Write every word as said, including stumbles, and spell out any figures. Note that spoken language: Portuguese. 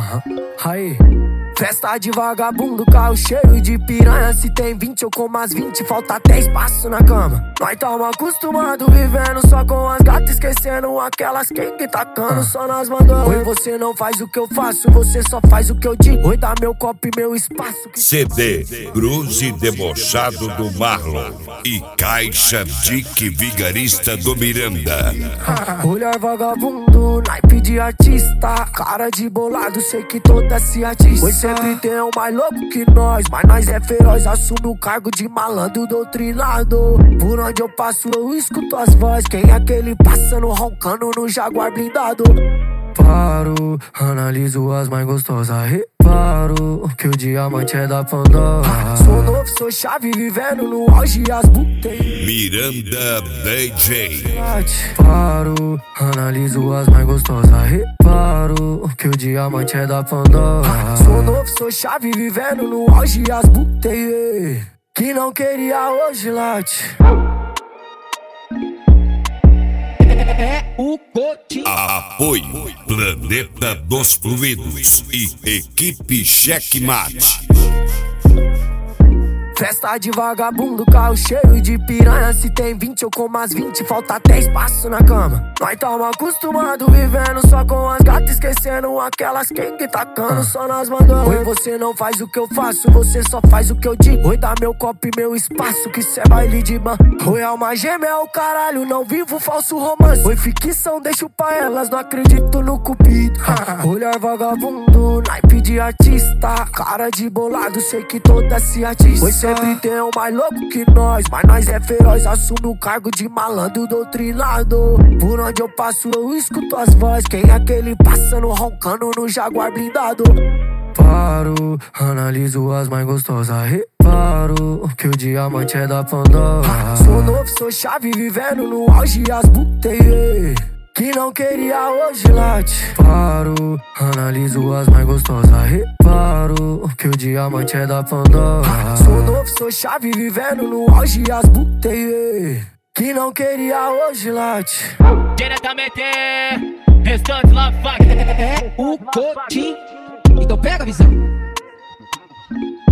Aham, aí. Festa de vagabundo, carro cheio de piranha. Se tem vinte eu como as vinte, falta até espaço na cama. Nós tamo acostumado vivendo só com as gatas, esquecendo aquelas que tacando só nas mangas. Oi, você não faz o que eu faço, você só faz o que eu digo. Oi, dá meu copo e meu espaço. C D Cruze Debochado do Marlon e Caixa Dick Vigarista do Miranda. Olhar vagabundo, naipe de artista, cara de bolado, sei que toda se atiça. Oi, sempre tem um mais louco que nós, mas nós é feroz, assume o cargo de malandro doutrinado. Por onde eu passo eu escuto as vozes, quem é aquele passando roncando no Jaguar blindado? Paro, analiso as mais gostosas, reparo que o diamante é da Pandora. Sou novo, sou chave, vivendo no auge as botei. Miranda D J. Paro, analiso as mais gostosas, reparo que o diamante é da Pandora. Sou novo, sou chave, vivendo no auge as botei. Que não queria hoje late. É o Cotinho. Apoio Planeta dos Fluidos e Equipe Checkmate. Festa de vagabundo, carro cheio de piranha. Se tem vinte eu como as vinte, falta até espaço na cama. Nós tamo acostumado vivendo só com as gatas, esquecendo aquelas que tacando só nas mangas. Oi, você não faz o que eu faço, você só faz o que eu digo. Oi, dá meu copo e meu espaço, que cê é baile de man. Oi, alma gêmea é o caralho, não vivo falso romance. Oi, ficção, deixo pra elas, não acredito no cupido. Olhar vagabundo, naipe de artista, cara de bolado, sei que toda se atiça. Oi, sempre tem um mais louco que nós, mas nós é feroz, assume o cargo de malandro doutrinado. Por onde eu passo eu escuto as vozes, quem é aquele passando roncando no Jaguar blindado? Paro, analiso as mais gostosas, reparo que o diamante é da Pandora. Sou novo, sou chave, vivendo no auge as botei. Que não queria hoje late. Paro, analiso as mais gostosas, reparo que o diamante é da Pandora. Sou novo, sou chave, vivendo no auge as botei. Que não queria hoje late. Diretamente, restante lá, faca. É o Cotinho. Então pega a visão.